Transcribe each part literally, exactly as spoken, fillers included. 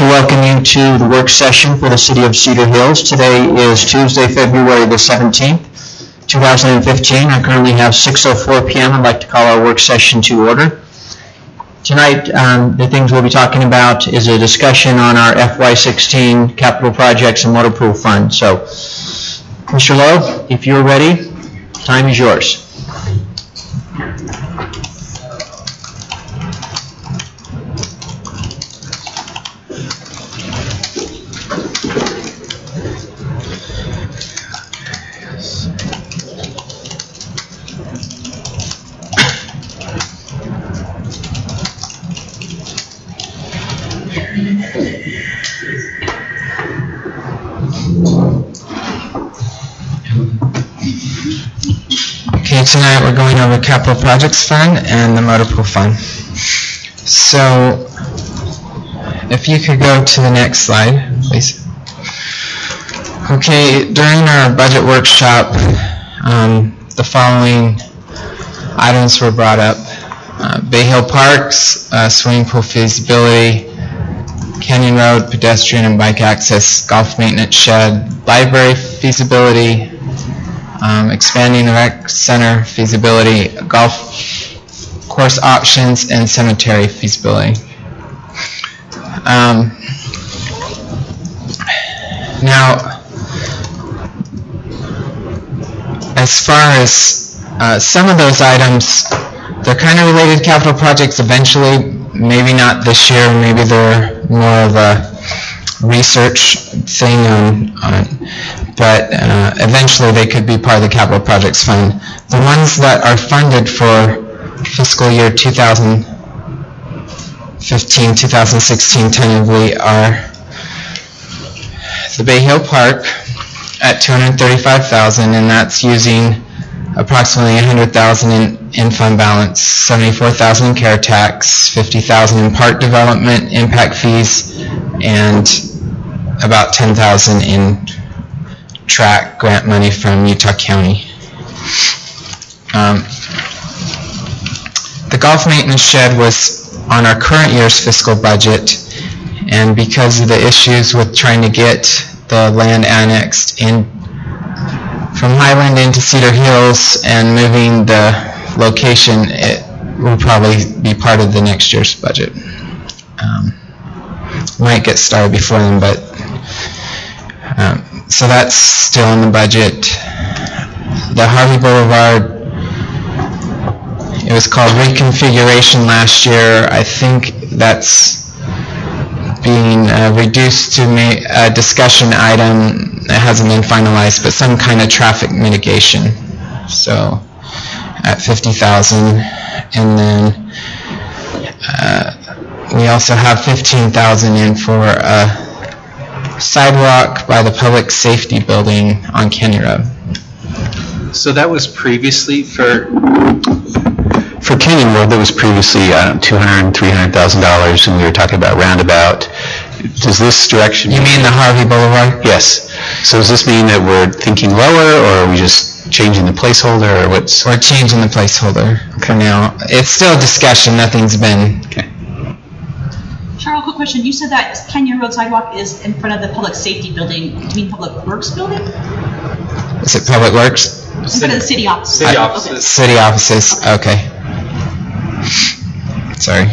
welcome you to the work session for the City of Cedar Hills. Today is Tuesday, February the seventeenth, two thousand fifteen. I currently have six oh four p.m. I'd like to call our work session to order. Tonight, um, the things we'll be talking about is a discussion on our F Y sixteen capital projects and motor pool fund. So, Mister Lowe, if you're ready, time is yours. Okay, tonight we're going over Capital Projects Fund and the Motor Pool Fund. So, if you could go to the next slide, please. Okay, during our budget workshop, um, the following items were brought up. Uh, Bay Hill Parks, uh, swimming pool feasibility, Canyon Road, pedestrian and bike access, golf maintenance shed, library feasibility, um, expanding the rec center feasibility, golf course options, and cemetery feasibility. Um, now, as far as uh, some of those items, they're kind of related to capital projects eventually, maybe not this year, maybe they're more of a research thing on, on but uh, eventually they could be part of the Capital Projects Fund. The ones that are funded for fiscal year two thousand fifteen, two thousand sixteen tentatively are the Bay Hill Park at two hundred thirty-five thousand dollars, and that's using approximately one hundred thousand dollars in, in fund balance, seventy-four thousand dollars in care tax, fifty thousand dollars in park development impact fees, and about ten thousand dollars in track grant money from Utah County. Um, the golf maintenance shed was on our current year's fiscal budget, and because of the issues with trying to get the land annexed in from Highland into Cedar Hills and moving the location, it will probably be part of the next year's budget. Um, might get started before then, but um, so that's still in the budget. The Harvey Boulevard, it was called reconfiguration last year. I think that's being uh, reduced to a discussion item that hasn't been finalized, but some kind of traffic mitigation. So at fifty thousand, and then uh, we also have fifteen thousand in for a sidewalk by the public safety building on Canyon Road. So that was previously for for Canyon Road. That was previously uh, two hundred and three hundred thousand dollars, and we were talking about roundabout. Does this direction? You mean the Harvey Boulevard? Yes. So does this mean that we're thinking lower, or are we just changing the placeholder, or what's? We're changing the placeholder for now. It's still a discussion. Nothing's been. Okay. Charles, quick question. You said that Canyon Road sidewalk is in front of the public safety building. Do you mean Public Works building? Is it Public Works? In front of the city offices. City offices. Okay. City offices. Okay. Sorry.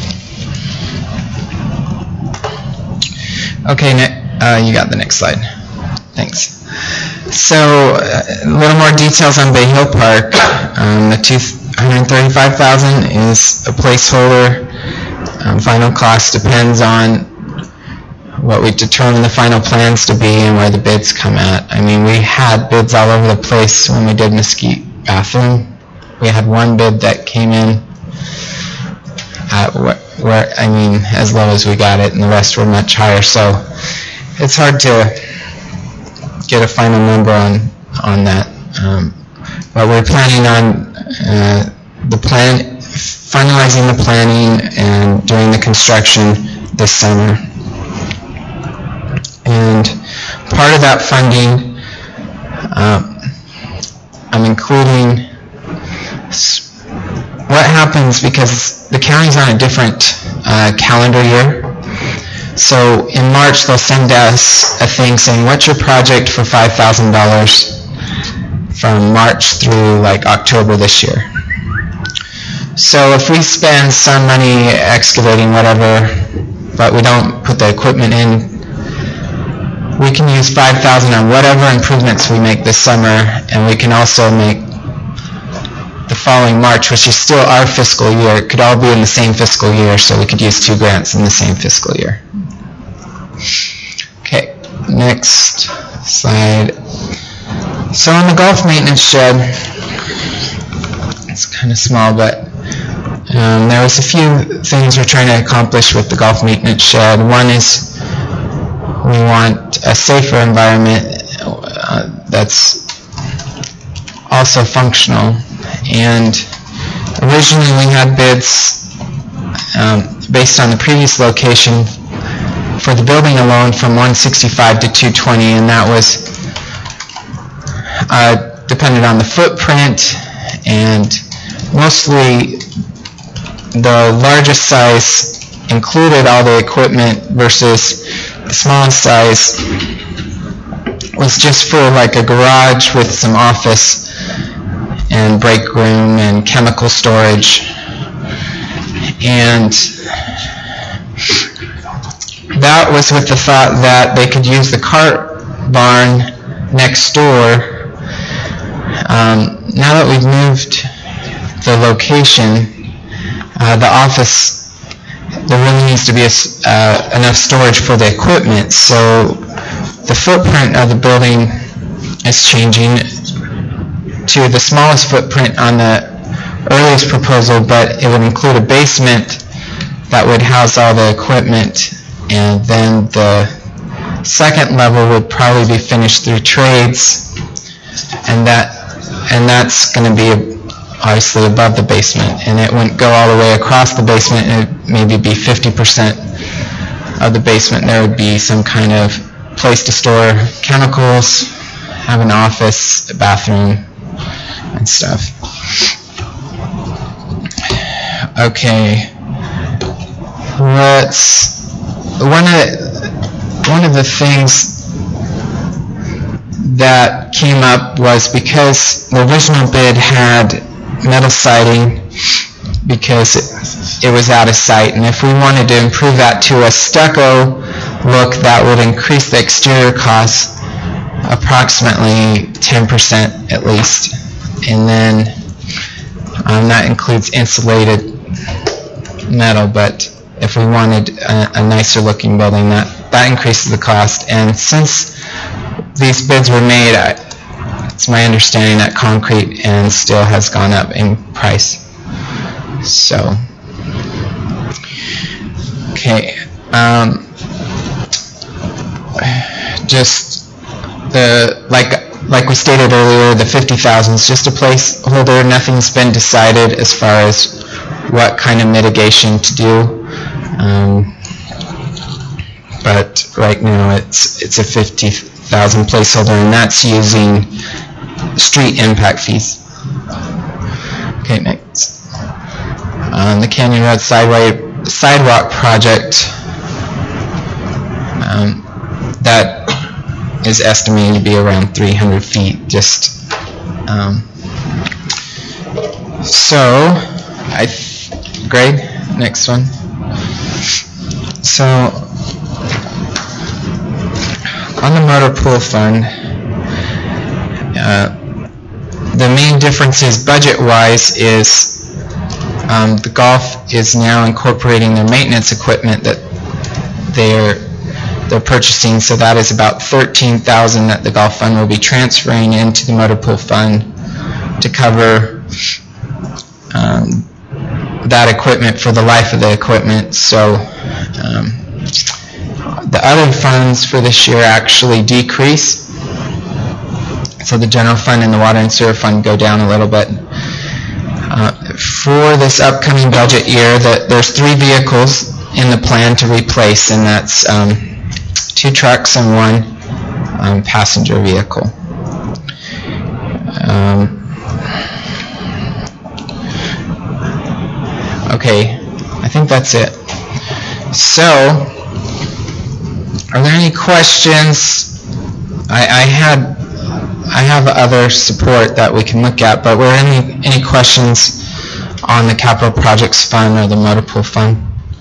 Okay, uh, you got the next slide. Thanks. So, uh, a little more details on Bay Hill Park. Um, the two hundred thirty-five thousand dollars is a placeholder. Um, final cost depends on what we determine the final plans to be and where the bids come at. I mean, we had bids all over the place when we did Mesquite bathroom. We had one bid that came in at where, where I mean, as low as we got it, and the rest were much higher. So it's hard to get a final number on on that. Um, but we're planning on uh, the plan. finalizing the planning and doing the construction this summer. And part of that funding, um, I'm including what happens because the county's on a different uh, calendar year. So in March, they'll send us a thing saying, what's your project for five thousand dollars from March through like October this year. So if we spend some money excavating whatever, but we don't put the equipment in, we can use five thousand dollars on whatever improvements we make this summer, and we can also make the following March, which is still our fiscal year. It could all be in the same fiscal year, so we could use two grants in the same fiscal year. Okay, next slide. So on the golf maintenance shed, it's kind of small, but um, there was a few things we're trying to accomplish with the golf maintenance shed. One is we want a safer environment uh, that's also functional. And originally we had bids um, based on the previous location for the building alone from one sixty-five to two twenty, and that was uh, depended on the footprint, and mostly the largest size included all the equipment versus the smallest size was just for like a garage with some office and break room and chemical storage. And that was with the thought that they could use the cart barn next door. Um, now that we've moved the location, uh, the office, there really needs to be a, uh, enough storage for the equipment. So the footprint of the building is changing to the smallest footprint on the earliest proposal, but it would include a basement that would house all the equipment, and then the second level would probably be finished through trades, and that and that's going to be obviously above the basement, and it wouldn't go all the way across the basement. It would maybe be fifty percent of the basement. There would be some kind of place to store chemicals, have an office, a bathroom, and stuff. Okay, let's, one of, one of the things that came up was because the original bid had metal siding because it, it was out of sight, and if we wanted to improve that to a stucco look, that would increase the exterior costs approximately ten percent at least. And then um, that includes insulated metal, but if we wanted a, a nicer looking building, that, that increases the cost. And since these bids were made, I, it's my understanding that concrete and steel has gone up in price. So, okay, um, just the, like, Like we stated earlier, the fifty thousand is just a placeholder. Nothing's been decided as far as what kind of mitigation to do. Um, but right now it's it's a fifty thousand placeholder, and that's using street impact fees. Okay, next. Um, the Canyon Road sideway, sidewalk project, um, that is estimated to be around three hundred feet. Just um, so, I, Greg, next one. So, on the motor pool fund, uh, the main differences budget-wise is um, the golf is now incorporating their maintenance equipment that they're they're purchasing, so that is about thirteen thousand dollars that the golf fund will be transferring into the motor pool fund to cover um, that equipment for the life of the equipment. So um, the other funds for this year actually decrease. So the general fund and the water and sewer fund go down a little bit. Uh, for this upcoming budget year, the, there's three vehicles in the plan to replace, and that's um, two trucks and one um, passenger vehicle. Um, okay, I think that's it. So, Are there any questions? I, I had, I have other support that we can look at, but were any, any questions on the capital projects fund or the motor pool fund?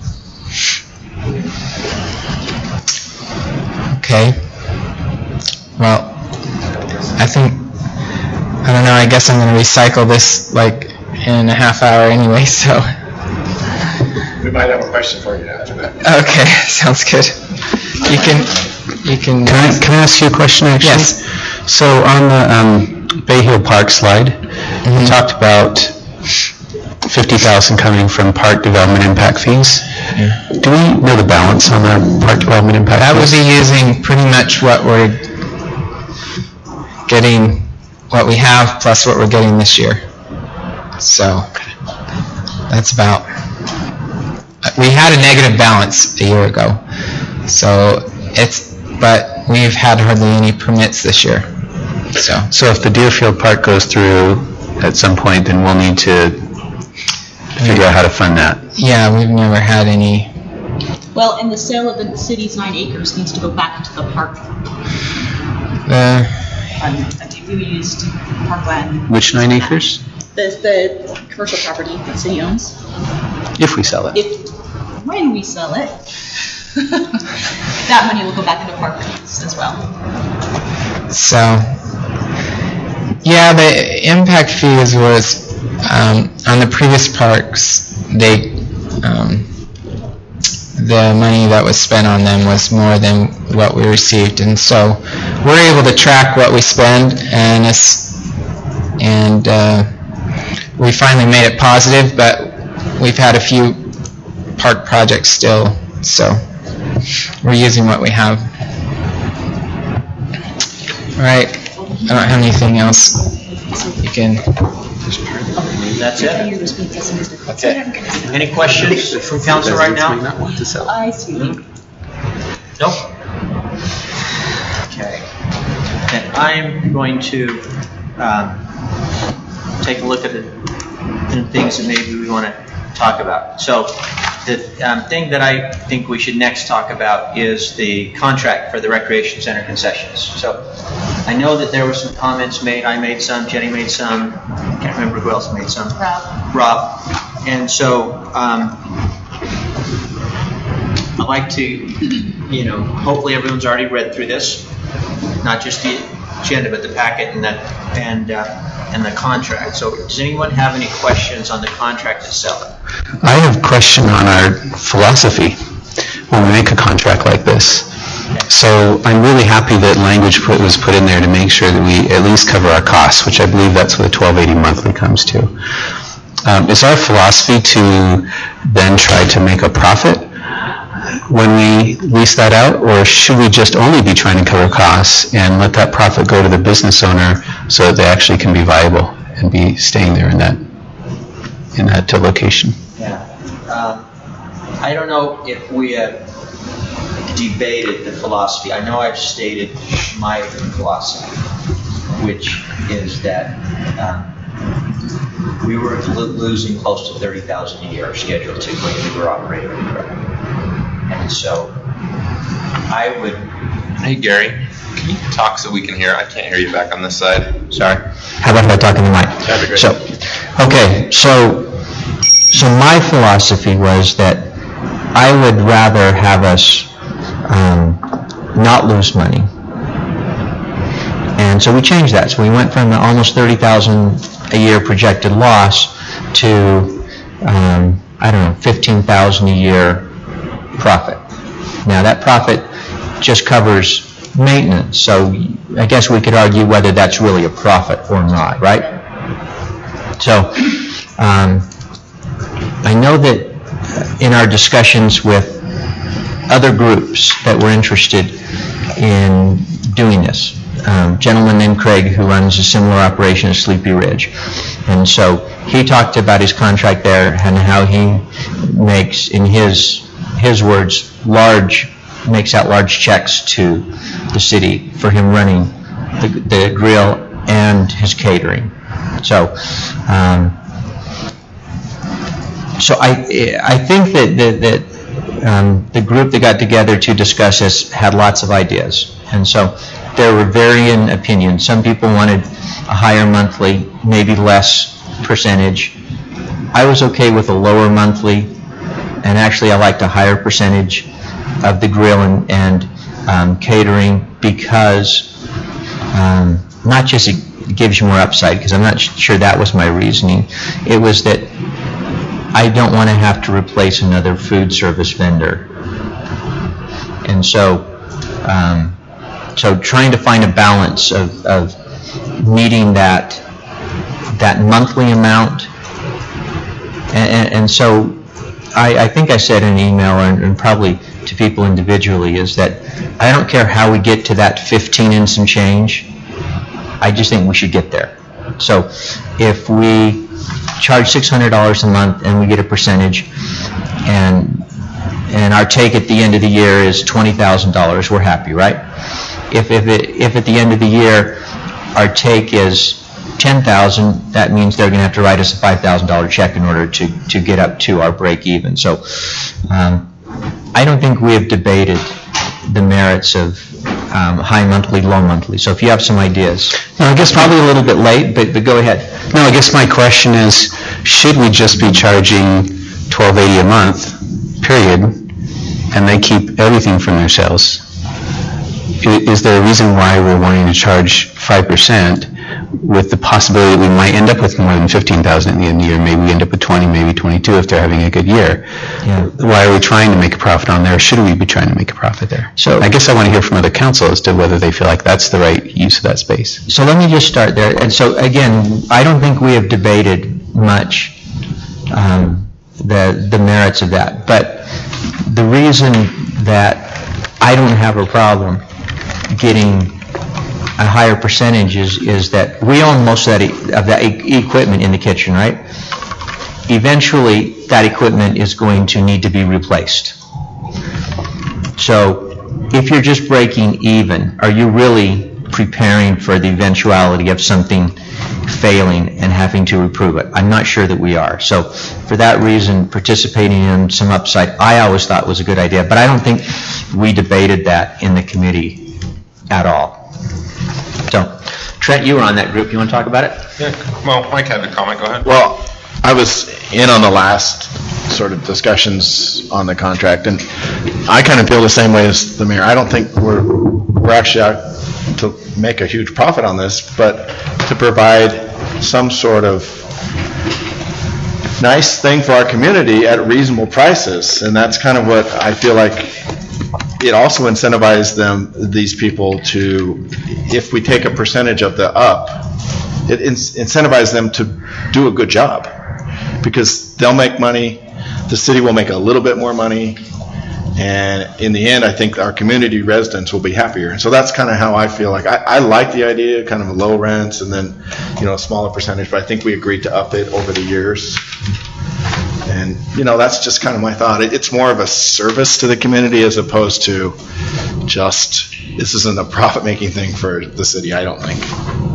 Okay. Well, I think, I don't know, I guess I'm going to recycle this like in a half hour anyway, so. We might have a question for you after that. Okay, sounds good. You can, you can. Can I, can I ask you a question, actually? Yes. So on the um, Bay Hill Park slide, Mm-hmm. you talked about fifty thousand coming from park development impact fees. Yeah. Do we know the balance on our park development impact That would fees? be using pretty much what we're getting, what we have plus what we're getting this year. So that's about, we had a negative balance a year ago. So it's, but we've had hardly any permits this year. So, So if the Deerfield Park goes through at some point, then we'll need to figure out how to fund that. yeah, we've never had any. Well, and the sale of the city's nine acres needs to go back into the park. Uh, Um, I think we used parkland. Which nine acres? The, the commercial property that the city owns. If we sell it. If, when we sell it, that money will go back into parks as well. So, yeah, the impact fees was, um, on the previous parks, they, um, the money that was spent on them was more than what we received, and so we're able to track what we spend, and it's, and uh, we finally made it positive, but we've had a few park projects still, so we're using what we have. All right, I don't have anything else. You can. That's it? Okay. Any questions from council right now? I see. Nope. Okay. Then I'm going to um, take a look at the, the things that maybe we want to talk about. So the um, thing that I think we should next talk about is the contract for the recreation center concessions. So I know that there were some comments made. I made some. Jenny made some. I can't remember who else made some. Rob. Rob. And so um, I'd like to, you know, hopefully everyone's already read through this, not just the agenda, but the packet and that and uh, and the contract. So does anyone have any questions on the contract itself? I have a question on our philosophy when we make a contract like this. So I'm really happy that language put, was put in there to make sure that we at least cover our costs, which I believe that's what the twelve eighty monthly comes to. Um, is our philosophy to then try to make a profit when we lease that out, or should we just only be trying to cover costs and let that profit go to the business owner so that they actually can be viable and be staying there in that in that uh, location? Yeah. Um, I don't know if we have debated the philosophy. I know I've stated my philosophy, which is that um, we were lo- losing close to thirty thousand a year scheduled to when we were operating. And so I would... Hey, Gary, can you talk so we can hear? I can't hear you back on this side. Sorry. How about if I talk in the mic? That'd be great. So, okay, so, so my philosophy was that I would rather have us um, not lose money. And so we changed that. So we went from the almost thirty thousand a year projected loss to, um, I don't know, fifteen thousand a year profit. Now that profit just covers maintenance, so I guess we could argue whether that's really a profit or not, right? So um, I know that in our discussions with other groups that were interested in doing this, um, a gentleman named Craig who runs a similar operation at Sleepy Ridge, and so he talked about his contract there and how he makes, in his his words, large, makes out large checks to the city for him running the, the grill and his catering. So, um, so I I think that that, that um, the group that got together to discuss this had lots of ideas. And so there were varying opinions. Some people wanted a higher monthly, maybe less percentage. I was okay with a lower monthly, and actually I liked a higher percentage of the grill and, and um, catering because um, not just it gives you more upside, because I'm not sure that was my reasoning. It was that I don't want to have to replace another food service vendor. And so, um, so trying to find a balance of, of meeting that that monthly amount, and, and, and so I, I think I said in an email, and, and probably to people individually, is that I don't care how we get to that fifteen and some change. I just think we should get there. So if we charge six hundred dollars a month and we get a percentage, and and our take at the end of the year is twenty thousand dollars, we're happy, right? If if it, if at the end of the year our take is ten thousand dollars, that means they're going to have to write us a five thousand dollars check in order to, to get up to our break even. So um, I don't think we have debated the merits of um, high monthly, low monthly. So if you have some ideas. No, I guess Probably a little bit late, but, but go ahead. No, I guess my question is, should we just be charging twelve eighty a month, period, and they keep everything from their sales? I- Is there a reason why we're wanting to charge five percent with the possibility that we might end up with more than fifteen thousand at the end of the year? Maybe we end up with twenty, maybe twenty-two if they're having a good year. Yeah. Why are we trying to make a profit on there? Should we be trying to make a profit there? So- I guess I want to hear from other council as to whether they feel like that's the right use of that space. So let me just start there. And so again, I don't think we have debated much um, the the merits of that. But the reason that I don't have a problem getting a higher percentage is, is that we own most of that, e- of that e- equipment in the kitchen, right? Eventually, that equipment is going to need to be replaced. So if you're just breaking even, are you really preparing for the eventuality of something failing and having to reprove it? I'm not sure that we are. So for that reason, participating in some upside, I always thought was a good idea, but I don't think we debated that in the committee at all. So, Trent, you were on that group. You want to talk about it? Yeah, well, Mike had a comment, go ahead. Well, I was in on the last sort of discussions on the contract, and I kind of feel the same way as the mayor. I don't think we're, we're actually out to make a huge profit on this, but to provide some sort of nice thing for our community at reasonable prices, and that's kind of what I feel like. It also incentivizes them, these people, to, if we take a percentage of the up, it in- incentivizes them to do a good job, because they'll make money, the city will make a little bit more money, and in the end, I think our community residents will be happier. And so that's kind of how I feel like. I, I like the idea, kind of low rents and then, you know, a smaller percentage, but I think we agreed to up it over the years. And, you know, that's just kind of my thought. It- It's more of a service to the community as opposed to just, this isn't a profit-making thing for the city, I don't think.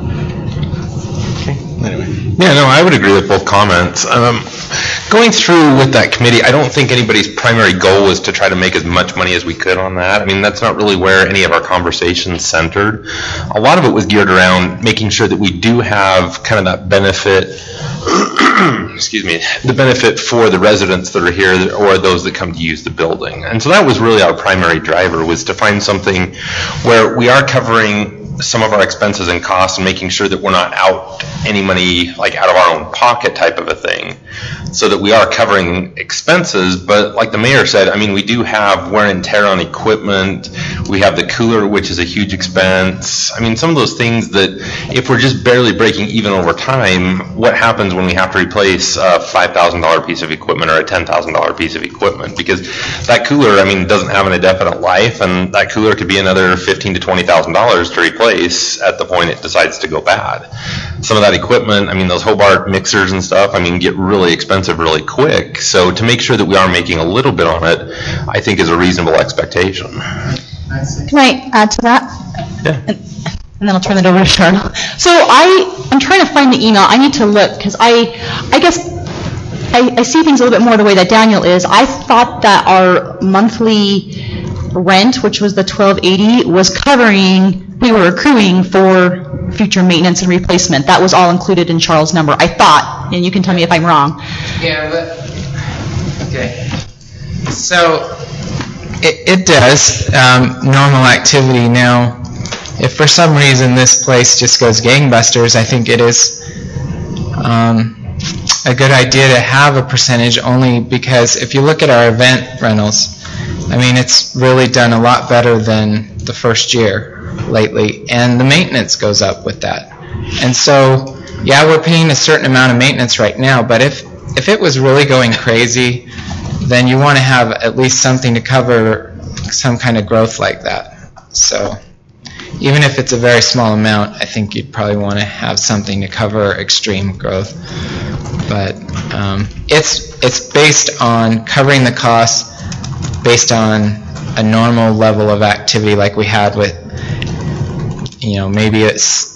Anyway. Yeah, no, I would agree with both comments. Um, going through with that committee, I don't think anybody's primary goal was to try to make as much money as we could on that. I mean, that's not really where any of our conversations centered. A lot of it was geared around making sure that we do have kind of that benefit, excuse me, the benefit for the residents that are here or those that come to use the building. And so that was really our primary driver, was to find something where we are covering some of our expenses and costs and making sure that we're not out any money, like out of our own pocket type of a thing, so that we are covering expenses. But like the mayor said, I mean, we do have wear and tear on equipment. We have the cooler, which is a huge expense. I mean, some of those things that if we're just barely breaking even over time, what happens when we have to replace a five thousand dollars piece of equipment or a ten thousand dollars piece of equipment? Because that cooler, I mean, doesn't have an indefinite life, and that cooler could be another fifteen thousand to twenty thousand dollars to replace at the point it decides to go bad. Some of that equipment, I mean, those Hobart mixers and stuff, I mean, get really expensive really quick. So to make sure that we are making a little bit on it, I think is a reasonable expectation. Can I add to that? Yeah. And, and then I'll turn it over to Charlotte. So I am trying to find the email. I need to look, because I, I guess I, I see things a little bit more the way that Daniel is. I thought that our monthly rent, which was the twelve eighty, was covering, we were accruing for future maintenance and replacement. That was all included in Charles' number, I thought, and you can tell me if I'm wrong. Yeah, but, okay. So, it, it does, um, normal activity. Now, if for some reason this place just goes gangbusters, I think it is um, a good idea to have a percentage, only because if you look at our event rentals, I mean, it's really done a lot better than the first year lately, and the maintenance goes up with that. And so, yeah, we're paying a certain amount of maintenance right now, but if, if it was really going crazy, then you want to have at least something to cover some kind of growth like that. So, even if it's a very small amount, I think you'd probably want to have something to cover extreme growth. But um, it's it's based on covering the costs based on a normal level of activity like we had with, you know, maybe it's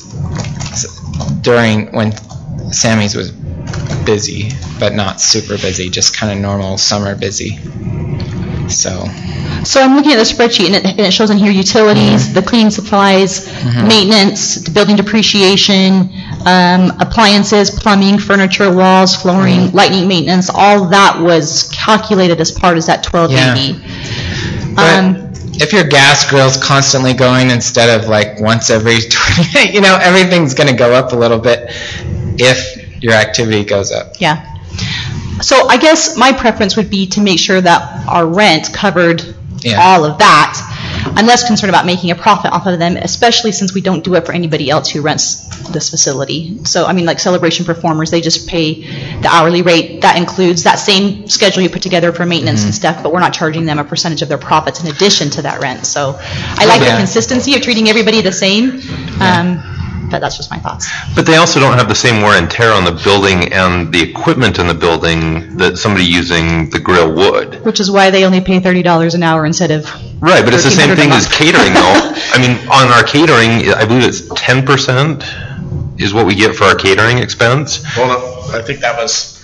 during when Sammy's was busy, but not super busy, just kind of normal summer busy. So. So I'm looking at the spreadsheet, and it, and it shows in here utilities, Mm-hmm. the cleaning supplies, Mhm. maintenance, the building depreciation, um, appliances, plumbing, furniture, walls, flooring, Mm-hmm. lighting maintenance, all that was calculated as part of that twelve eighty. But Um, if your gas grill's constantly going instead of like once every twenty, you know, everything's going to go up a little bit if your activity goes up. Yeah. So I guess my preference would be to make sure that our rent covered Yeah. all of that. I'm less concerned about making a profit off of them, especially since we don't do it for anybody else who rents this facility. So, I mean, like Celebration Performers, they just pay the hourly rate. That includes that same schedule you put together for maintenance and stuff, but we're not charging them a percentage of their profits in addition to that rent. So I like the Yeah. consistency of treating everybody the same, um, but that's just my thoughts. But they also don't have the same wear and tear on the building and the equipment in the building that somebody using the grill would. Which is why they only pay thirty dollars an hour instead of Right, but it's the same thirteen thing hundred as a month. catering though. I mean, on our catering, I believe it's ten percent is what we get for our catering expense. Well, no, I think that was,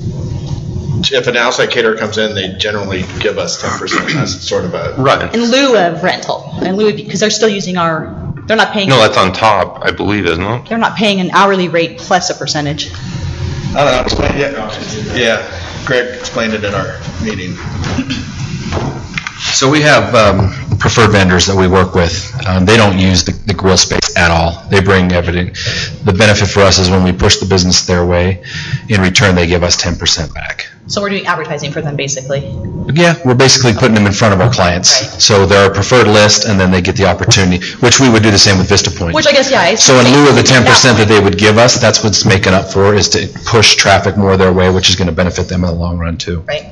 if an outside caterer comes in, they generally give us ten percent as sort of a. Right. In lieu of rental, in lieu of, because they're still using our, they're not paying. No, that's on top, I believe, isn't it? They're not paying an hourly rate plus a percentage. I don't know, explain, yeah, yeah, Greg explained it in our meeting. So we have um, preferred vendors that we work with. Um, They don't use the the grill space at all. They bring everything. The benefit for us is when we push the business their way, in return, they give us ten percent back. So we're doing advertising for them, basically. Yeah, we're basically putting them in front of our clients. Right. So they're a preferred list, and then they get the opportunity, which we would do the same with Vista Point. Which I guess, yeah. it's So in lieu of the basically ten percent that that they would give us, that's what's making up for, is to push traffic more their way, which is going to benefit them in the long run, too. one, Right.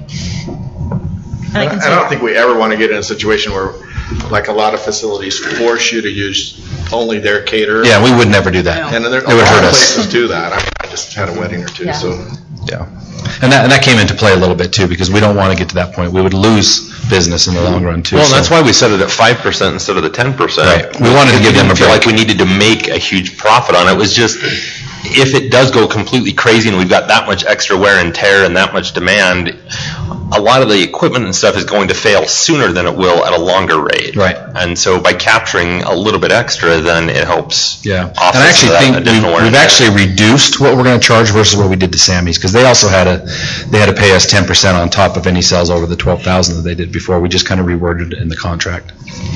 And I I can I don't see, think we ever want to get in a situation where, like, a lot of facilities force you to use only their caterer. Yeah, we would never do that. And there, It a would lot hurt of us. places do that. I mean, I just had a wedding or two, Yeah. so. Yeah. And that, and that came into play a little bit, too, because we don't want to get to that point. We would lose business in the long run, too. Well, so- that's why we set it at five percent instead of the ten percent. Right. We wanted to give them a didn't feel break. like we needed to make a huge profit on it. It was just, if it does go completely crazy and we've got that much extra wear and tear and that much demand, a lot of the equipment and stuff is going to fail sooner than it will at a longer rate. Right. And so by capturing a little bit extra, then it helps Yeah, offset and I actually some of that think we've, additional wear and we've tear. actually reduced what we're going to charge versus what we did to Sammy's, because they also had a, they had to pay us ten percent on top of any sales over the twelve thousand that they did before. We just kind of reworded it in the contract.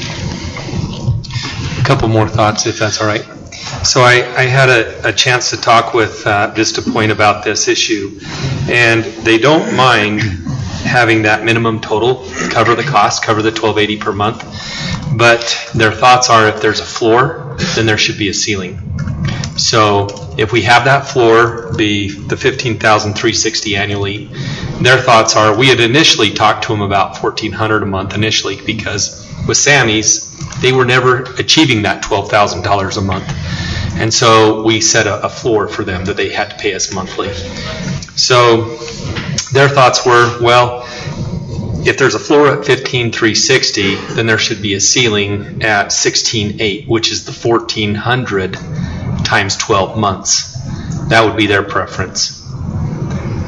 A couple more thoughts, if that's all right. So I, I had a, a chance to talk with uh, Vista Point about this issue, and they don't mind having that minimum total, cover the cost, cover the twelve eighty per month, but their thoughts are if there's a floor, then there should be a ceiling. So if we have that floor, be the fifteen thousand three hundred sixty annually, their thoughts are, we had initially talked to them about fourteen hundred a month initially, because with Sammy's, they were never achieving that twelve thousand dollars a month. And so we set a, a floor for them that they had to pay us monthly. So their thoughts were, well, if there's a floor at fifteen thousand three hundred sixty, then there should be a ceiling at sixteen thousand eight hundred, which is the fourteen hundred times twelve months. That would be their preference.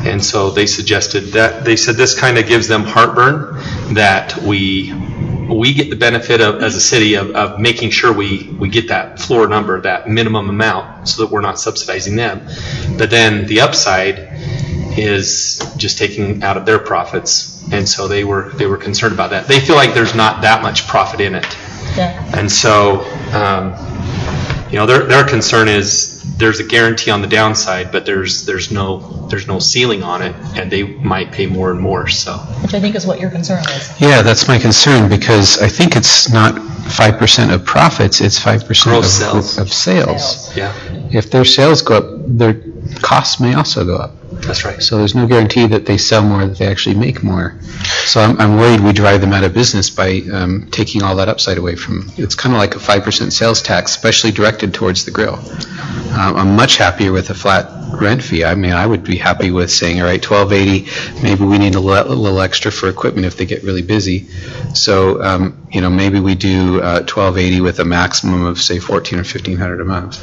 And so they suggested that, they said this kind of gives them heartburn that we we get the benefit of, as a city, of, of making sure we, we get that floor number, that minimum amount, so that we're not subsidizing them. But then the upside is just taking out of their profits, and so they were they were concerned about that. They feel like there's not that much profit in it, Yeah. and so um, you know their their concern is there's a guarantee on the downside, but there's there's no there's no ceiling on it, and they might pay more and more. So Which I think is what your concern is. Yeah, that's my concern, because I think it's not five percent of profits, it's five percent of Gross sales. of sales. yeah, If their sales go up, their costs may also go up. that's right. So there's no guarantee that they sell more, that they actually make more. So I'm, I'm worried we drive them out of business by um, taking all that upside away from. It's kind of like a five percent sales tax, especially directed towards the grill. Um, I'm much happier with a flat rent fee. I mean, I would be happy with saying, all right, twelve eighty, maybe we need a little, a little extra for equipment if they get really busy. So, um, you know, maybe we do uh, twelve eighty with a maximum of, say, fourteen or fifteen hundred a month.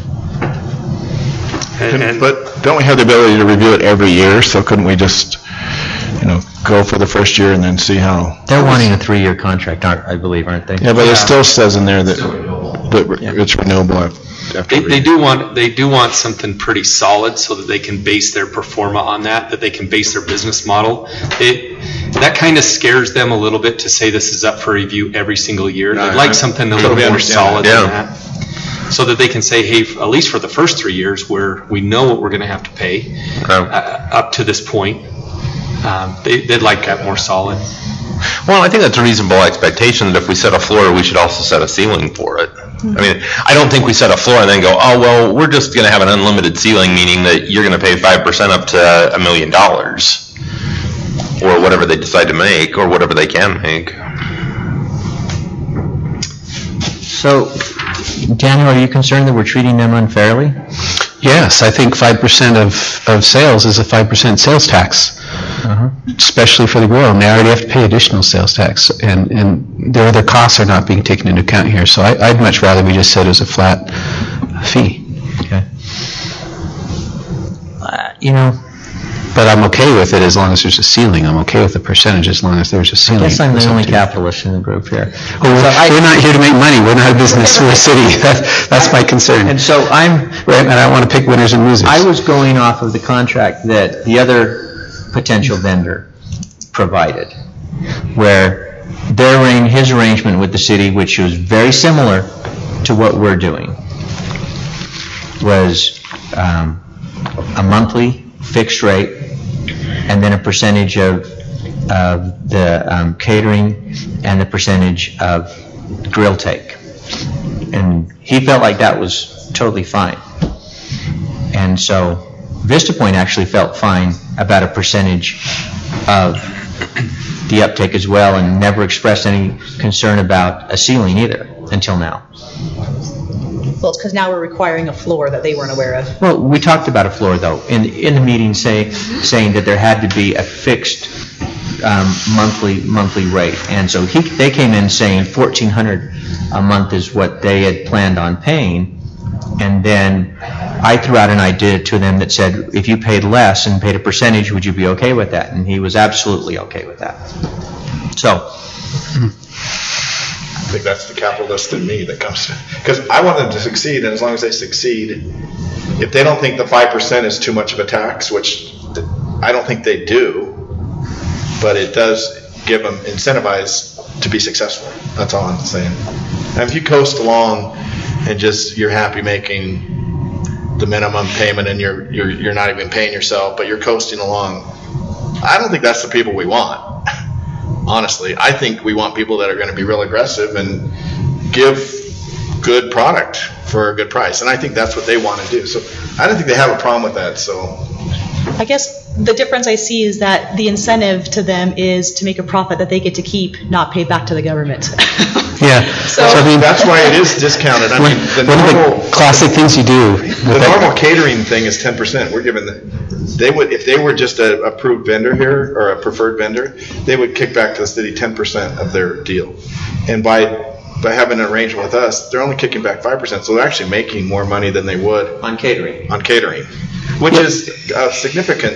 And, and But don't we have the ability to review it every year, so couldn't we just, you know, go for the first year and then see how? They're wanting a three-year contract, aren't, I believe, aren't they? Yeah, but it still says in there that, that it's renewable after They, every they year. do want, they do want something pretty solid so that they can base their performa on that, that they can base their business model. It, that kind of scares them a little bit to say this is up for review every single year. They'd I- like I something a totally little more understand solid that. than Yeah. that. So that they can say, hey, f- at least for the first three years where we know what we're going to have to pay Okay. uh, up to this point, um, they, they'd like that more solid. Well, I think that's a reasonable expectation, that if we set a floor, we should also set a ceiling for it. I mean, I don't think we set a floor and then go, oh, well, we're just going to have an unlimited ceiling, meaning that you're going to pay five percent up to a million dollars, or whatever they decide to make, or whatever they can make. So, Daniel, are you concerned that we're treating them unfairly? Yes, I think five percent of, of sales is a five percent sales tax, especially for the grill, and they already have to pay additional sales tax, and, and their other costs are not being taken into account here. So I, I'd much rather we just set it as a flat fee. Okay. Uh, You know, But I'm okay with it as long as there's a ceiling. I'm okay with the percentage as long as there's a I ceiling. guess I'm the It's up only to you. capitalist in the group here. Well, So I- we're not here to make money. We're not a business. We're a city. That, that's my concern. And so I'm, Right, and I don't want to pick winners and losers. I was going off of the contract that the other potential vendor provided, where their arra- his arrangement with the city, which was very similar to what we're doing, was um, a monthly fixed rate, and then a percentage of, of the um, catering and the percentage of grill take. And he felt like that was totally fine. And so Vista Point actually felt fine about a percentage of the uptake as well, and never expressed any concern about a ceiling either, until now. Well, it's because now we're requiring a floor that they weren't aware of. Well, we talked about a floor, though, in, in the meeting, say, saying that there had to be a fixed um, monthly, monthly rate. And so he, they came in saying fourteen hundred a month is what they had planned on paying. And then I threw out an idea to them that said, if you paid less and paid a percentage, would you be okay with that? And he was absolutely okay with that. So, I think that's the capitalist in me that comes to, because I want them to succeed, and as long as they succeed, if they don't think the five percent is too much of a tax, which I don't think they do, but it does give them incentivize to be successful. That's all I'm saying. And if you coast along and just, you're happy making the minimum payment and you're, you're, you're not even paying yourself, but you're coasting along, I don't think that's the people we want. Honestly, I think we want people that are going to be real aggressive and give good product for a good price. And I think that's what they want to do. So I don't think they have a problem with that. So I guess the difference I see is that the incentive to them is to make a profit that they get to keep, not pay back to the government. Yeah. So- I mean, that's why it is discounted. I mean, the one of normal, the classic things you do. the normal catering thing is ten percent. We're giving the, they would, if they were just a approved vendor here or a preferred vendor, they would kick back to the city ten percent of their deal. And by by having an arrangement with us, they're only kicking back five percent. So they're actually making more money than they would on catering. on catering, which is uh, significant.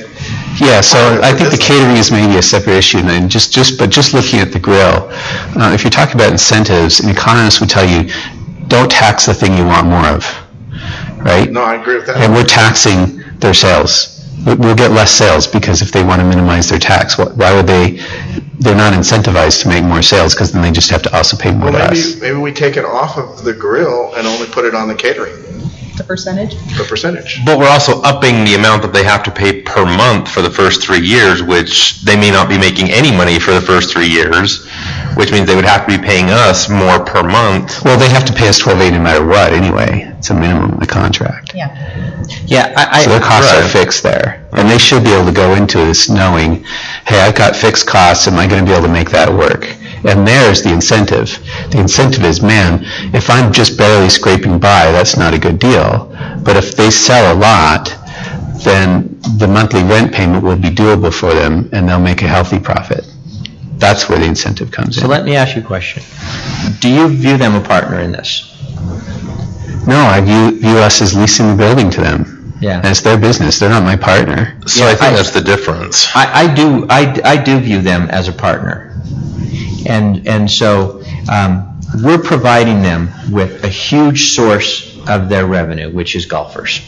Yeah, so I think the catering is maybe a separate issue, and just, just, but just looking at the grill, uh, if you're talking about incentives, an economist would tell you, don't tax the thing you want more of, right? No, I agree with that. And we're taxing their sales. We- We'll get less sales, because if they want to minimize their tax, wh- why would they, they're not incentivized to make more sales, because then they just have to also pay more Well, to maybe, us. maybe we take it off of the grill and only put it on the catering, The percentage? the percentage. But we're also upping the amount that they have to pay per month for the first three years, which they may not be making any money for the first three years, which means they would have to be paying us more per month. Well, they have to pay us twelve eighty no matter what, anyway. It's a minimum in the contract. Yeah. Yeah, I, So their costs are Right. fixed there. And they should be able to go into this knowing, hey, I've got fixed costs, am I going to be able to make that work? And there's the incentive. The incentive is, man, if I'm just barely scraping by, that's not a good deal. But if they sell a lot, then the monthly rent payment will be doable for them, and they'll make a healthy profit. That's where the incentive comes so in. let me ask you a question. Do you view them a partner in this? No, I view, view us as leasing the building to them. Yeah. And it's their business. They're not my partner. So Yeah, I think I- that's the difference. I, I do, I, I do view them as a partner. And, and so, um, we're providing them with a huge source of their revenue, which is golfers.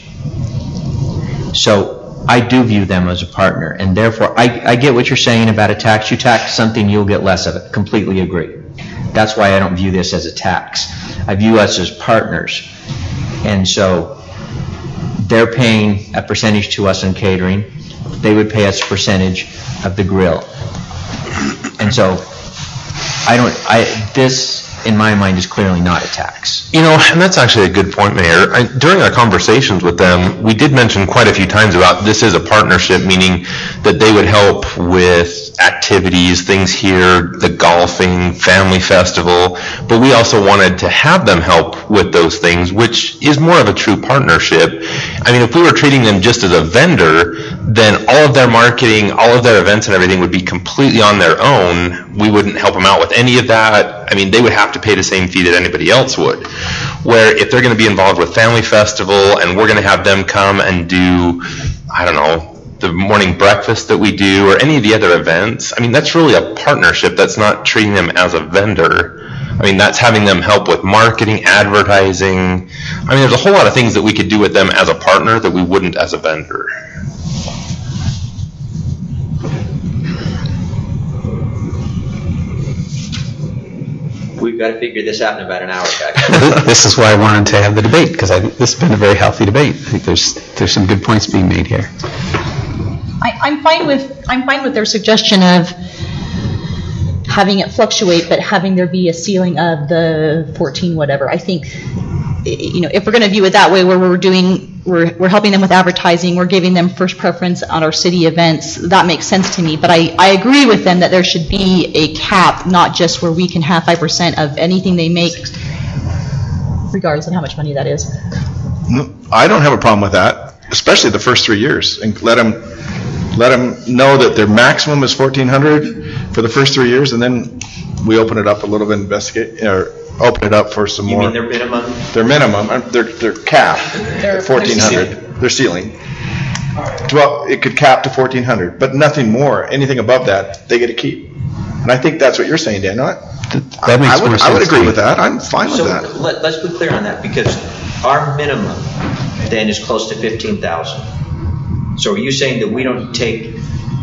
So I do view them as a partner, and therefore, I, I get what you're saying about a tax. You tax something, you'll get less of it. Completely agree. That's why I don't view this as a tax. I view us as partners. And so they're paying a percentage to us on catering. They would pay us a percentage of the grill. And so I don't, I, this, in my mind, is clearly not a tax. You know, and that's actually a good point, Mayor. I, during our conversations with them, we did mention quite a few times about this is a partnership, meaning that they would help with activities, things here, the golfing, family festival, but we also wanted to have them help with those things, which is more of a true partnership. I mean, if we were treating them just as a vendor, then all of their marketing, all of their events and everything would be completely on their own. We wouldn't help them out with any of that. I mean, they would have to pay the same fee that anybody else would. Where if they're going to be involved with Family Festival and we're going to have them come and do, I don't know, the morning breakfast that we do or any of the other events, I mean, that's really a partnership. That's not treating them as a vendor. I mean, that's having them help with marketing, advertising. I mean, there's a whole lot of things that we could do with them as a partner that we wouldn't as a vendor. We've got to figure this out in about an hour, guys. This is why I wanted to have the debate, because I think this has been a very healthy debate. I think there's, there's some good points being made here. I, I'm fine with, I'm fine with their suggestion of having it fluctuate, but having there be a ceiling of the fourteen whatever. I think, you know, if we're going to view it that way, where we're doing, we're, we're helping them with advertising, we're giving them first preference on our city events, that makes sense to me. But I, I agree with them that there should be a cap, not just where we can have five percent of anything they make, regardless of how much money that is. No, I don't have a problem with that, especially the first three years, and let them, let them know that their maximum is fourteen hundred for the first three years, and then we open it up a little bit, investigate, or open it up for some You more. mean their minimum? Their minimum, uh, their, their cap, fourteen hundred, their ceiling. Well, it could cap to fourteen hundred, but nothing more, anything above that, they get to keep. And I think that's what you're saying, Dan, right? That makes I would, more I would sense to agree me. with that, I'm fine with So that. let, let's be clear on that, because our minimum then is close to fifteen thousand. So are you saying that we don't take,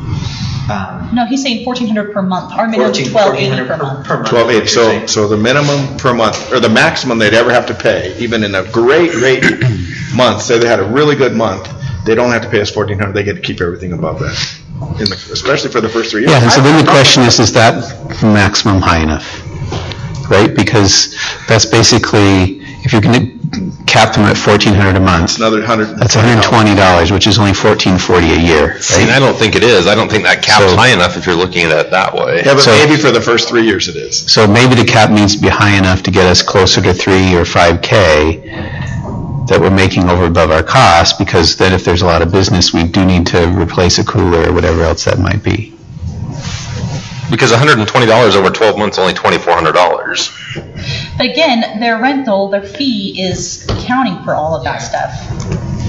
um, No, he's saying fourteen hundred per month. Our minimum is fourteen, twelve fourteen eighty hundred per per month. per month? Twelve is what eight, you're so, saying? so the minimum per month, or the maximum they'd ever have to pay, even in a great rate month, say they had a really good month, they don't have to pay us fourteen hundred, they get to keep everything above that, in the, especially for the first three years. Yeah, and so then the question is, is that maximum high enough? Right? Because that's basically, if you're going to cap them at fourteen hundred a month, It's another hundred. that's one hundred twenty dollars, which is only fourteen forty a year, And I right? don't think it is. I don't think that cap's So- high enough if you're looking at it that way. Yeah, but So- maybe for the first three years it is. So maybe the cap needs to be high enough to get us closer to three or five K that we're making over above our costs, because then if there's a lot of business, we do need to replace a cooler or whatever else that might be. Because one hundred twenty dollars over twelve months is only twenty-four hundred dollars. But again, their rental, their fee is accounting for all of that stuff.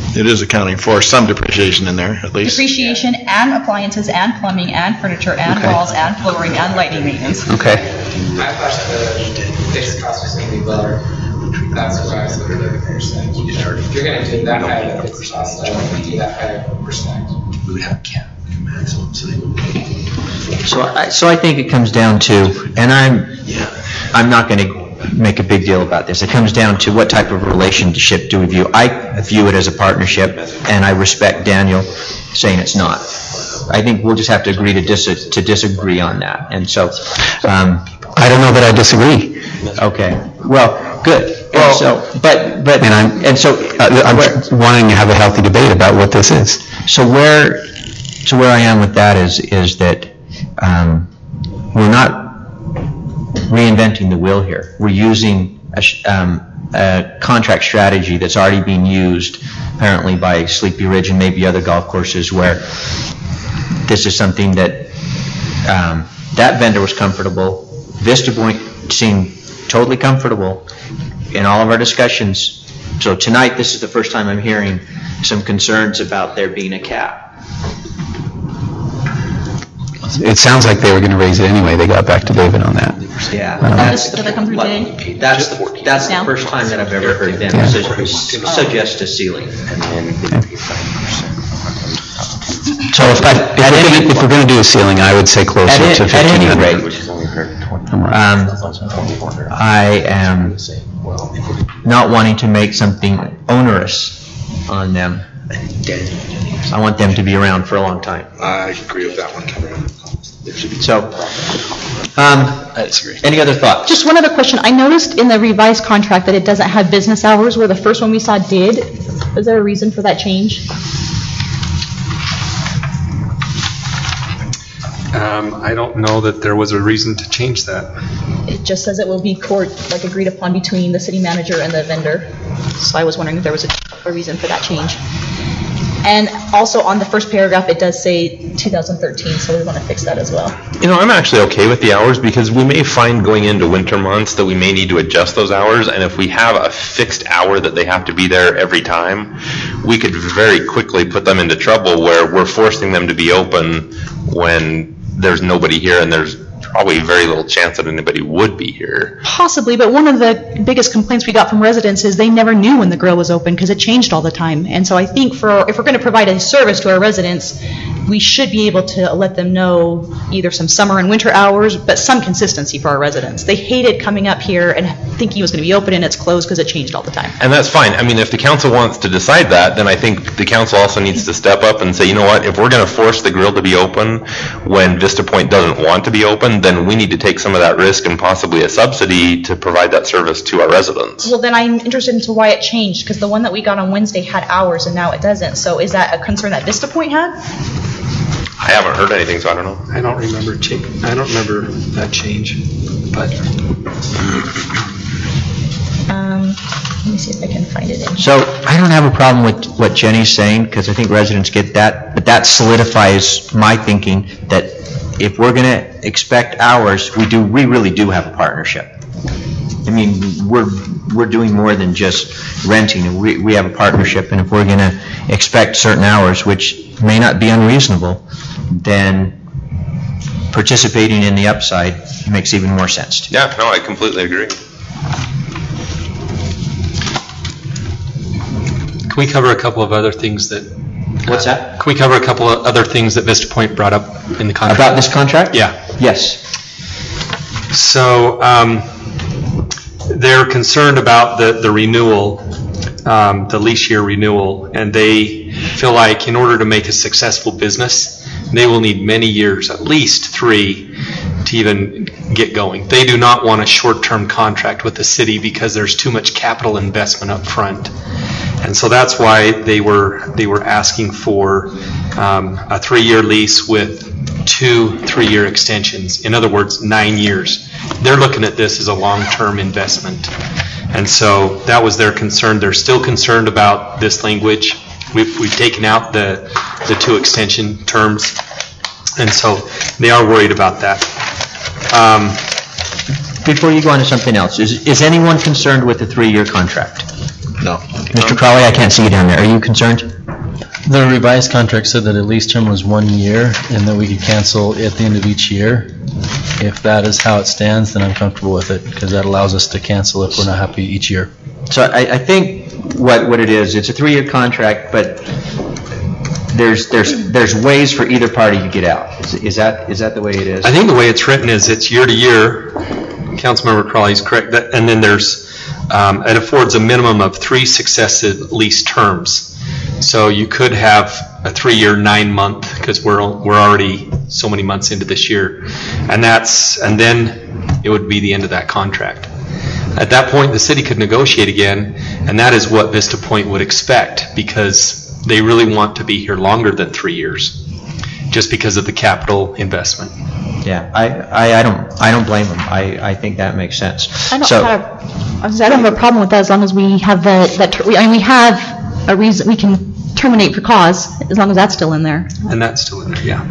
It is accounting for some depreciation in there, at least. Depreciation and appliances and plumbing and furniture and Okay. walls and flooring and lighting maintenance. Okay. I thought the fixed cost was going to be lower. That's why I was looking at the percent. If you're going to do that high of a fixed cost, I want to do that high of a percent. We would have a cap, maximum, so they would. So I, so I think it comes down to, and I'm, I'm not going to make a big deal about this. It comes down to what type of relationship do we view. I view it as a partnership, and I respect Daniel saying it's not. I think we'll just have to agree to dis to disagree on that. And so, um, I don't know that I disagree. okay, well, good. And so, but but And I'm, and so uh, I'm wanting to have a healthy debate about what this is. So where, so where I am with that is, is that um, we're not reinventing the wheel here. We're using a, sh- um, a contract strategy that's already being used apparently by Sleepy Ridge and maybe other golf courses where this is something that um, that vendor was comfortable. Vista Point seemed totally comfortable in all of our discussions. So tonight, this is the first time I'm hearing some concerns about there being a cap. It sounds like they were going to raise it anyway. They got back to David on that. Yeah. Um, That's, did that come through today? That's the, that's the Now? first time that I've ever heard them Yeah. su- suggest a ceiling. So if, But at if we're any, gonna- if we're going to do a ceiling, I would say at closer any, to at fifteen any hundred. rate, um, I am not wanting to make something onerous on them. I want them to be around for a long time. I agree with that one, Kevin. So, um, I disagree. any other thoughts? Just one other question. I noticed in the revised contract that it doesn't have business hours, where the first one we saw did. Is there a reason for that change? Um, I don't know that there was a reason to change that. It just says it will be court, like agreed upon between the city manager and the vendor. So I was wondering if there was a, a reason for that change. And also on the first paragraph, it does say two thousand thirteen, so we want to fix that as well. You know, I'm actually okay with the hours because we may find going into winter months that we may need to adjust those hours, and if we have a fixed hour that they have to be there every time, we could very quickly put them into trouble where we're forcing them to be open when there's nobody here and there's probably very little chance that anybody would be here. Possibly, but one of the biggest complaints we got from residents is they never knew when the grill was open because it changed all the time. And so I think for, if we're going to provide a service to our residents, we should be able to let them know either some summer and winter hours, but some consistency for our residents. They hated coming up here and thinking it was going to be open and it's closed because it changed all the time. And that's fine. I mean, if the council wants to decide that, then I think the council also needs to step up and say, you know what, if we're going to force the grill to be open when Vista Point doesn't want to be open, then we need to take some of that risk and possibly a subsidy to provide that service to our residents. Well, then I'm interested into why it changed, because the one that we got on Wednesday had hours and now it doesn't. So is that a concern that Vista Point had? I haven't heard anything, so I don't know. I don't remember cha- I don't remember that change, but Um, let me see if I can find it in. So I don't have a problem with what Jenny's saying, because I think residents get that, but that solidifies my thinking that if we're going to expect hours, we do, we really do have a partnership. I mean, we're, we're doing more than just renting. We, we have a partnership, and if we're going to expect certain hours, which may not be unreasonable, then participating in the upside makes even more sense to me. Yeah, no, I completely agree. can we cover a couple of other things that, What's that? can we cover a couple of other things that Vista Point brought up in the contract? About this contract? Yeah. Yes. So um, they're concerned about the, the renewal, um, the lease year renewal, and they feel like in order to make a successful business, they will need many years, at least three, to even get going. They do not want a short-term contract with the city because there's too much capital investment up front. And so that's why they were they were asking for um, a three-year lease with two three-year extensions. In other words, nine years. They're looking at this as a long-term investment. And so that was their concern. They're still concerned about this language. We've, we've taken out the, the two extension terms. And so they are worried about that. Um, Before you go on to something else, is, is anyone concerned with the three-year contract? No. Mister Crowley, I can't see you down there. Are you concerned? The revised contract said that a lease term was one year and that we could cancel at the end of each year. If that is how it stands, then I'm comfortable with it, because that allows us to cancel if we're not happy each year. So I, I think what, what it is, it's a three-year contract, but there's, there's, there's ways for either party to get out. Is, is that, is that the way it is? I think the way it's written is it's year to year. Councilmember Crawley is correct. That- And then there's, um, it affords a minimum of three successive lease terms. So you could have a three-year, nine-month, because we're we're already so many months into this year, and that's and then it would be the end of that contract. At that point, the city could negotiate again, and that is what Vista Point would expect, because they really want to be here longer than three years, just because of the capital investment. Yeah, I, I, I don't I don't blame them. I, I think that makes sense. I don't So- have, I was- I don't have a problem with that as long as we have the, that, ter- I mean, we have a reason, we can terminate for cause, as long as that's still in there. And that's still in there, yeah.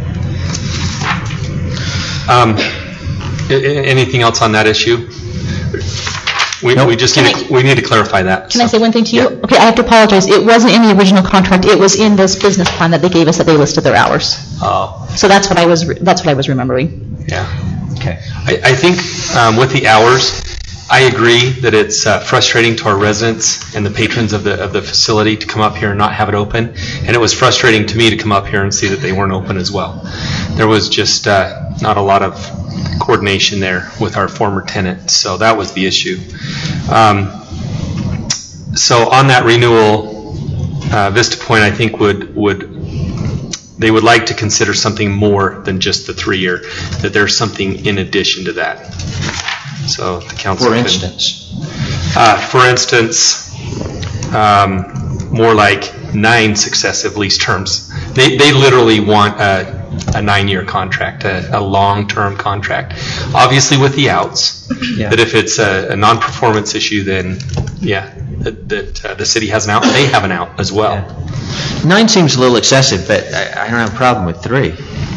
Um, a- a- Anything else on that issue? We we just need, to- we need to clarify that. Can I so. say one thing to you? Okay, I have to apologize. It wasn't in the original contract. It was in this business plan that they gave us that they listed their hours. Oh, So that's what I was, re- that's what I was remembering. yeah. Okay. I, I think um, with the hours, I agree that it's uh, frustrating to our residents and the patrons of the of the facility to come up here and not have it open. And it was frustrating to me to come up here and see that they weren't open as well. There was just uh, not a lot of coordination there with our former tenant, so that was the issue. Um, so on that renewal, uh, Vista Point, I think would would they would like to consider something more than just the three-year, that there's something in addition to that. So the council For could- instance? Uh, for instance, um, more like nine successive lease terms. They, they literally want a, a nine-year contract, a, a long-term contract. Obviously with the outs, Yeah. that if it's a, a non-performance issue, then, yeah, that, that uh, the city has an out, they have an out as well. Nine seems a little excessive, but I, I don't have a problem with three.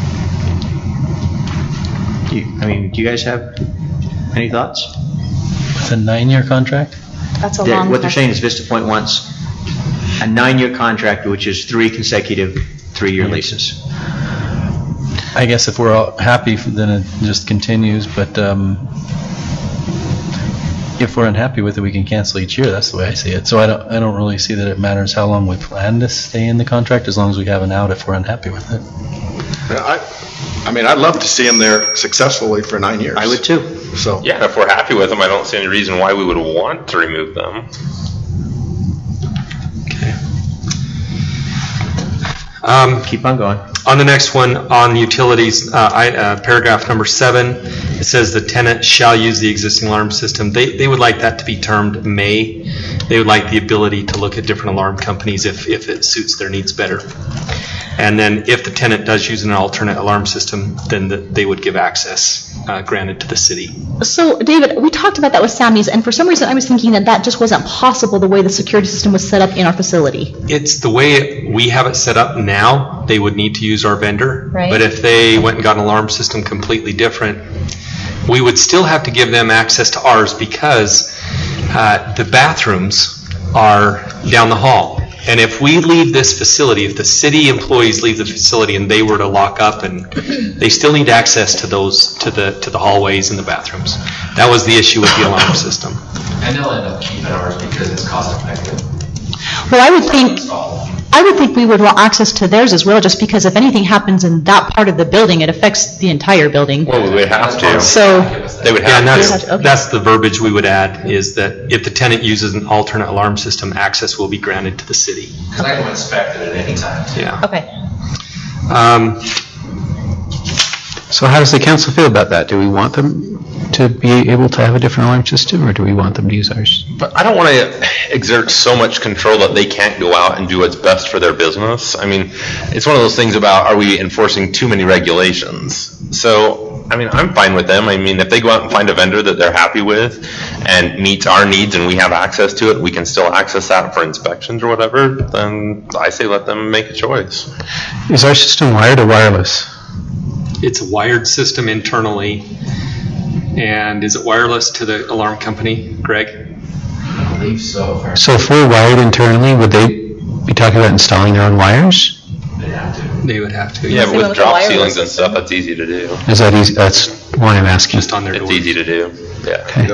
Do you, I mean, do you guys have any thoughts? With a nine-year contract? That's a They're- long. What they're saying is Vista Point wants a nine-year contract, which is three consecutive three-year leases. I guess if we're all happy, then it just continues, but um, if we're unhappy with it, we can cancel each year. That's the way I see it. So I don't, I don't really see that it matters how long we plan to stay in the contract, as long as we have an out if we're unhappy with it. I, I mean, I'd love to see them there successfully for nine years. I would too. So. Yeah, if we're happy with them, I don't see any reason why we would want to remove them. Um, Keep on going. On the next one, on utilities, uh, I, uh, paragraph number seven, it says the tenant shall use the existing alarm system. They, they would like that to be termed may. They would like the ability to look at different alarm companies if, if it suits their needs better. And then if the tenant does use an alternate alarm system, then the, they would give access uh, granted to the city. So, David, we talked about that with Sammy's, and for some reason I was thinking that that just wasn't possible the way the security system was set up in our facility. It's the way we have it set up now, they would need to use our vendor. Right. But if they went and got an alarm system completely different, we would still have to give them access to ours because uh, the bathrooms are down the hall. And if we leave this facility, if the city employees leave the facility and they were to lock up, and they still need access to those, to the to the hallways and the bathrooms. That was the issue with the alarm system. And they'll end up keeping ours because it's cost effective. Well, I would think, I would think we would want access to theirs as well, just because if anything happens in that part of the building, it affects the entire building. Well, we would have to. So, They would Yeah, and have that's, to. Okay. that's the verbiage we would add, is that if the tenant uses an alternate alarm system, access will be granted to the city. Because I can inspect it at any time. Yeah. okay. Um, So how does the council feel about that? Do we want them to be able to have a different alarm system, or do we want them to use ours? But I don't want to exert so much control that they can't go out and do what's best for their business. I mean, it's one of those things about, are we enforcing too many regulations? So, I mean, I'm fine with them. I mean, if they go out and find a vendor that they're happy with and meets our needs and we have access to it, we can still access that for inspections or whatever, then I say let them make a choice. Is our system wired or wireless? It's a wired system internally. And is it wireless to the alarm company, Greg? believe so. if I- So if we're wired internally, would they be talking about installing their own wires? They have to. They would have to. Yeah, Same but with with the drop wireless ceilings and system. stuff, that's easy to do. Is that easy? That's why I'm asking. Just on their It's doors. easy to do, yeah. Okay.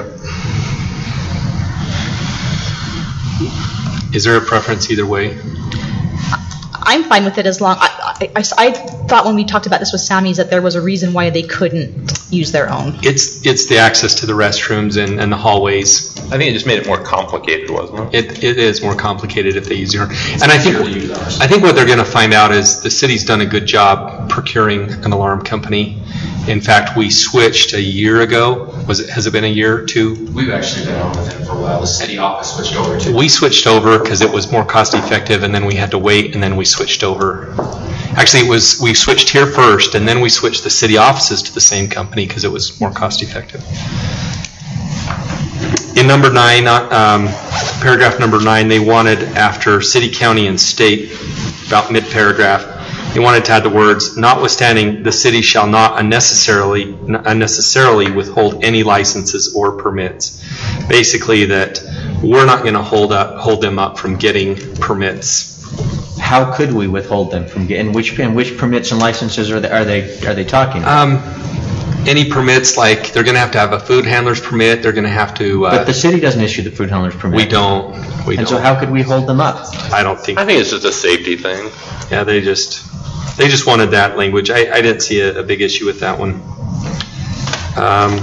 Is there a preference either way? I'm fine with it as long, I, I, I thought when we talked about this with Sammy's that there was a reason why they couldn't use their own. It's, it's the access to the restrooms and, and the hallways. I think it just made it more complicated, wasn't it? It, it is more complicated if they use your, and I think, I think what they're going to find out is the city's done a good job procuring an alarm company. In fact, we switched a year ago. Was it, has it been a year or two? We've actually been on with it for a while. The city office switched over to. We switched over because it was more cost effective, and then we had to wait, and then we switched over. Actually, it was, we switched here first, and then we switched the city offices to the same company because it was more cost effective. In number nine, um, paragraph number nine, they wanted after city, county, and state, about mid-paragraph, they wanted to add the words, notwithstanding, the city shall not unnecessarily, unnecessarily withhold any licenses or permits. Basically that we're not going to hold up, hold them up from getting permits. How could we withhold them from getting, which, and which permits and licenses are they, are they, are they talking about? Um, any permits, like they're going to have to have a food handler's permit, they're going to have to, But the uh, city doesn't issue the food handler's permit. we don't, we And so don't. how could we hold them up? I don't think, I think it's just a safety thing. yeah, they just, they just wanted that language. I, I didn't see a, a big issue with that one. Um,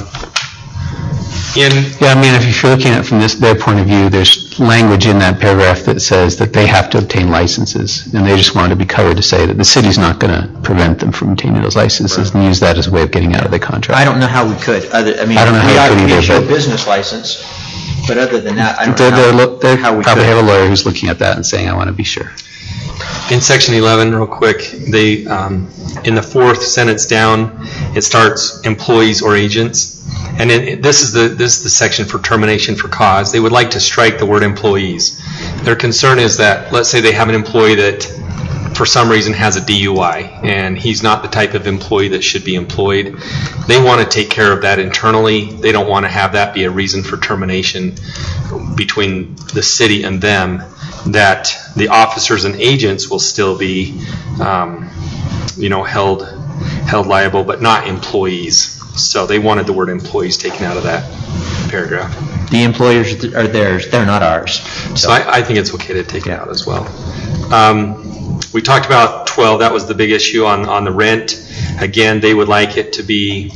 in, Yeah, I mean, if you're looking at it from this, their point of view, there's language in that paragraph that says that they have to obtain licenses, and they just wanted to be covered to say that the city's not going to prevent them from obtaining those licenses and use that as a way of getting out of the contract. I don't know how we could, other, I mean, I don't know how we we ought could to either, issue a but- business license, but other than that, I don't They're, they're, know look- they how we probably could. have a lawyer who's looking at that and saying, I want to be sure. In section eleven, real quick, they, um, in the fourth sentence down, it starts employees or agents. And then this is the, this is the section for termination for cause. They would like to strike the word employees. Their concern is that, let's say they have an employee that for some reason has a D U I and he's not the type of employee that should be employed. They want to take care of that internally. They don't want to have that be a reason for termination between the city and them, that the officers and agents will still be, um, you know, held, held liable, but not employees. So they wanted the word employees taken out of that paragraph. The employers are theirs, they're not ours. So I, I think it's okay to take it out as well. Um, we talked about twelve, that was the big issue on, on the rent. Again, they would like it to be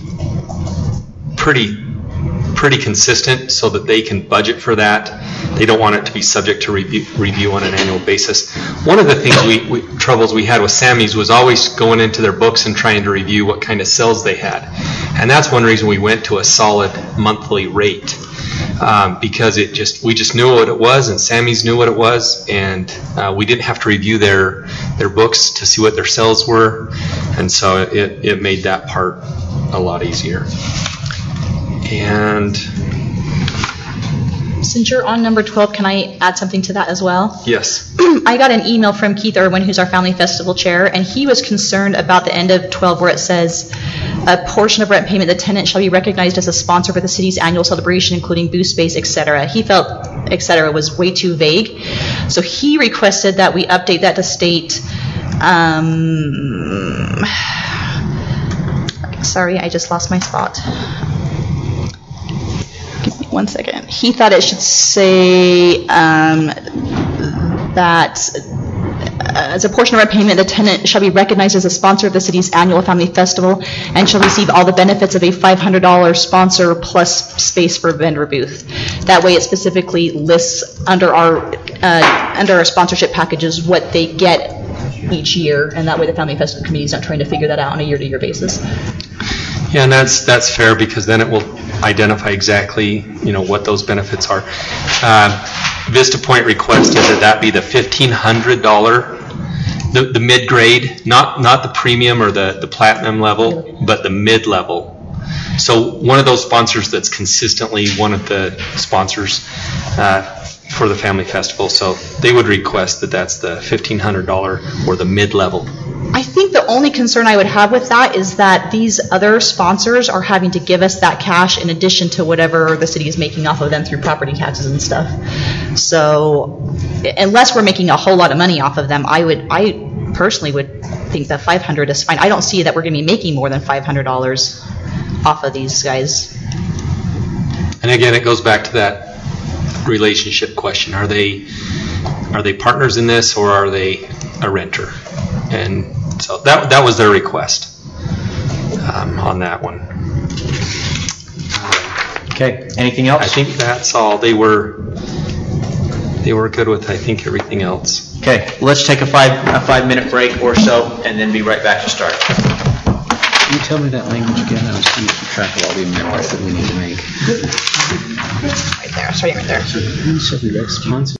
pretty, pretty consistent so that they can budget for that. They don't want it to be subject to review, review on an annual basis. One of the things we, we, troubles we had with Sammy's was always going into their books and trying to review what kind of sales they had. And that's one reason we went to a solid monthly rate. Um, because it just, we just knew what it was, and Sammy's knew what it was, and uh, we didn't have to review their their books to see what their sales were, and so it, it made that part a lot easier. And Since you're on number twelve, can I add something to that as well? yes, I got an email from Keith Irwin, who's our Family Festival Chair, and he was concerned about the end of twelve where it says, a portion of rent payment, the tenant shall be recognized as a sponsor for the city's annual celebration, including booth space, et cetera. He felt et cetera was way too vague. So he requested that we update that to state, um, sorry, I just lost my spot. Give me one second. He thought it should say um, that uh, as a portion of our payment, the tenant shall be recognized as a sponsor of the city's annual family festival and shall receive all the benefits of a five hundred dollars sponsor plus space for vendor booth. That way it specifically lists under our, uh, under our sponsorship packages what they get each year, and that way the Family Festival Committee is not trying to figure that out on a year-to-year basis. yeah, and that's that's fair because then it will identify exactly, you know, what those benefits are. Uh, Vista Point requested that that be the fifteen hundred dollars, the, the mid-grade, not not the premium or the, the platinum level, but the mid-level. So one of those sponsors that's consistently one of the sponsors uh, for the Family Festival. So they would request that that's the fifteen hundred dollars or the mid-level. I think the only concern I would have with that is that these other sponsors are having to give us that cash in addition to whatever the city is making off of them through property taxes and stuff. So unless we're making a whole lot of money off of them, I would, I personally would think that five hundred is fine. I don't see that we're going to be making more than five hundred dollars off of these guys. And again, it goes back to that relationship question. Are they, are they partners in this, or are they a renter? And so that, that was their request um, on that one. Okay, anything else? I think that's all. They were, they were good with, I think, everything else. Okay, let's take a five, a five-minute break or so, and then be right back to start. Can you tell me that language again? I was keeping track of all the amendments that we need to make. Right there, starting right there. So, who said the response?